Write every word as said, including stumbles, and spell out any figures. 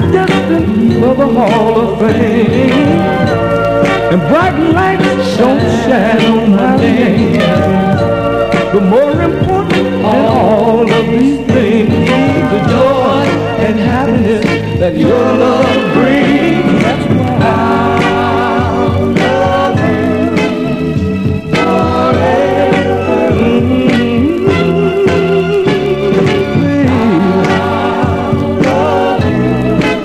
destined for the Hall of Fame. And bright lights don't shine on my name. But more important than all of these things, the joy and happiness that your love